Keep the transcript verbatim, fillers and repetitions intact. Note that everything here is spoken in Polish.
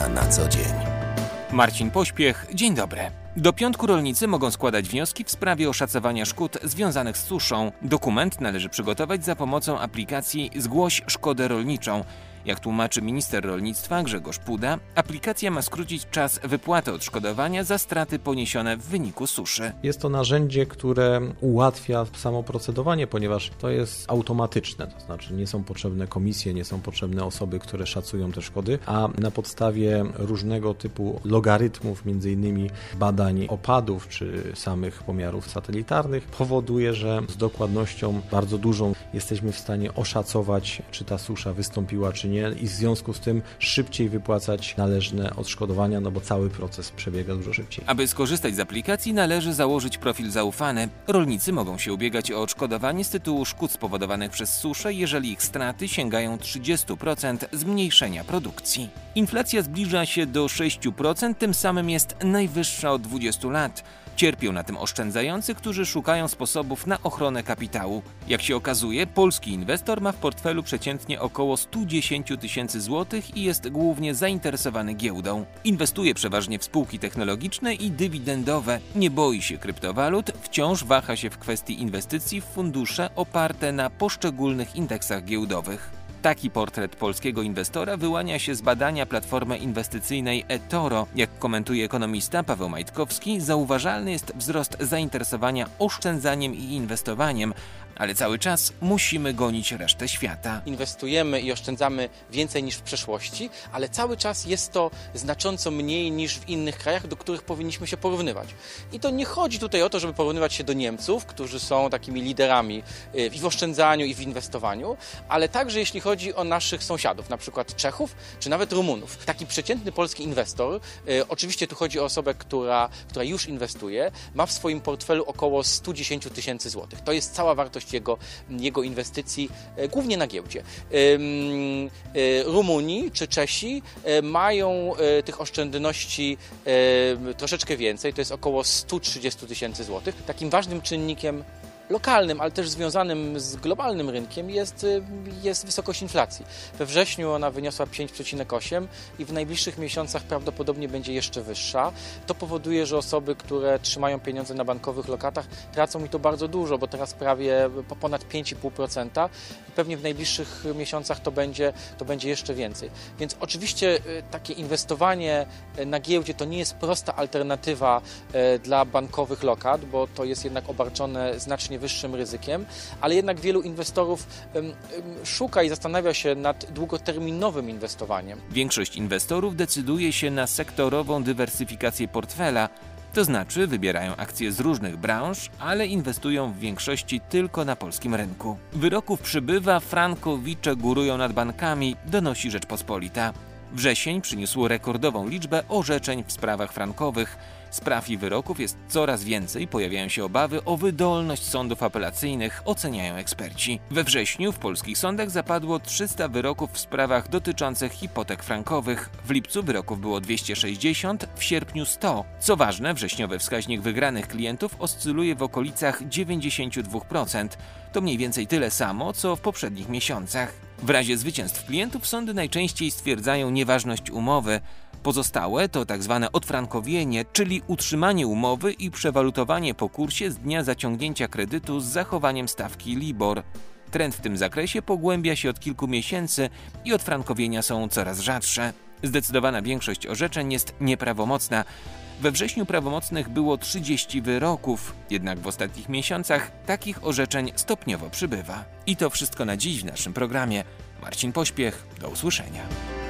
Media na co dzień. Marcin Pośpiech, dzień dobry. Do piątku rolnicy mogą składać wnioski w sprawie oszacowania szkód związanych z suszą. Dokument należy przygotować za pomocą aplikacji Zgłoś szkodę rolniczą. Jak tłumaczy minister rolnictwa Grzegorz Puda, aplikacja ma skrócić czas wypłaty odszkodowania za straty poniesione w wyniku suszy. Jest to narzędzie, które ułatwia samo procedowanie, ponieważ to jest automatyczne, to znaczy nie są potrzebne komisje, nie są potrzebne osoby, które szacują te szkody, a na podstawie różnego typu logarytmów, między innymi badań opadów czy samych pomiarów satelitarnych, powoduje, że z dokładnością bardzo dużą jesteśmy w stanie oszacować, czy ta susza wystąpiła, czy nie, i w związku z tym szybciej wypłacać należne odszkodowania, no bo cały proces przebiega dużo szybciej. Aby skorzystać z aplikacji, należy założyć profil zaufany. Rolnicy mogą się ubiegać o odszkodowanie z tytułu szkód spowodowanych przez suszę, jeżeli ich straty sięgają trzydzieści procent zmniejszenia produkcji. Inflacja zbliża się do sześć procent, tym samym jest najwyższa od dwudziestu lat. Cierpią na tym oszczędzający, którzy szukają sposobów na ochronę kapitału. Jak się okazuje, polski inwestor ma w portfelu przeciętnie około sto dziesięć tysięcy złotych i jest głównie zainteresowany giełdą. Inwestuje przeważnie w spółki technologiczne i dywidendowe. Nie boi się kryptowalut, wciąż waha się w kwestii inwestycji w fundusze oparte na poszczególnych indeksach giełdowych. Taki portret polskiego inwestora wyłania się z badania platformy inwestycyjnej eToro. Jak komentuje ekonomista Paweł Majtkowski, zauważalny jest wzrost zainteresowania oszczędzaniem i inwestowaniem, ale cały czas musimy gonić resztę świata. Inwestujemy i oszczędzamy więcej niż w przeszłości, ale cały czas jest to znacząco mniej niż w innych krajach, do których powinniśmy się porównywać. I to nie chodzi tutaj o to, żeby porównywać się do Niemców, którzy są takimi liderami i w oszczędzaniu, i w inwestowaniu, ale także jeśli chodzi o naszych sąsiadów, na przykład Czechów, czy nawet Rumunów. Taki przeciętny polski inwestor, oczywiście tu chodzi o osobę, która, która już inwestuje, ma w swoim portfelu około sto dziesięć tysięcy złotych. To jest cała wartość Jego, jego inwestycji, głównie na giełdzie. Rumuni czy Czesi mają tych oszczędności troszeczkę więcej, to jest około sto trzydzieści tysięcy złotych. Takim ważnym czynnikiem lokalnym, ale też związanym z globalnym rynkiem jest, jest wysokość inflacji. We wrześniu ona wyniosła pięć przecinek osiem i w najbliższych miesiącach prawdopodobnie będzie jeszcze wyższa. To powoduje, że osoby, które trzymają pieniądze na bankowych lokatach, tracą i to bardzo dużo, bo teraz prawie po ponad pięć i pół procent i pewnie w najbliższych miesiącach to będzie, to będzie jeszcze więcej. Więc oczywiście takie inwestowanie na giełdzie to nie jest prosta alternatywa dla bankowych lokat, bo to jest jednak obarczone znacznie wyższym ryzykiem, ale jednak wielu inwestorów um, um, szuka i zastanawia się nad długoterminowym inwestowaniem. Większość inwestorów decyduje się na sektorową dywersyfikację portfela, to znaczy wybierają akcje z różnych branż, ale inwestują w większości tylko na polskim rynku. Wyroków przybywa, frankowicze górują nad bankami, donosi Rzeczpospolita. Wrzesień przyniósł rekordową liczbę orzeczeń w sprawach frankowych. Spraw i wyroków jest coraz więcej, pojawiają się obawy o wydolność sądów apelacyjnych, oceniają eksperci. We wrześniu w polskich sądach zapadło trzysta wyroków w sprawach dotyczących hipotek frankowych. W lipcu wyroków było dwieście sześćdziesiąt, w sierpniu sto. Co ważne, wrześniowy wskaźnik wygranych klientów oscyluje w okolicach dziewięćdziesiąt dwa procent. To mniej więcej tyle samo, co w poprzednich miesiącach. W razie zwycięstw klientów sądy najczęściej stwierdzają nieważność umowy. Pozostałe to tzw. odfrankowienie, czyli utrzymanie umowy i przewalutowanie po kursie z dnia zaciągnięcia kredytu z zachowaniem stawki LIBOR. Trend w tym zakresie pogłębia się od kilku miesięcy i odfrankowienia są coraz rzadsze. Zdecydowana większość orzeczeń jest nieprawomocna. We wrześniu prawomocnych było trzydzieści wyroków, jednak w ostatnich miesiącach takich orzeczeń stopniowo przybywa. I to wszystko na dziś w naszym programie. Marcin Pośpiech, do usłyszenia.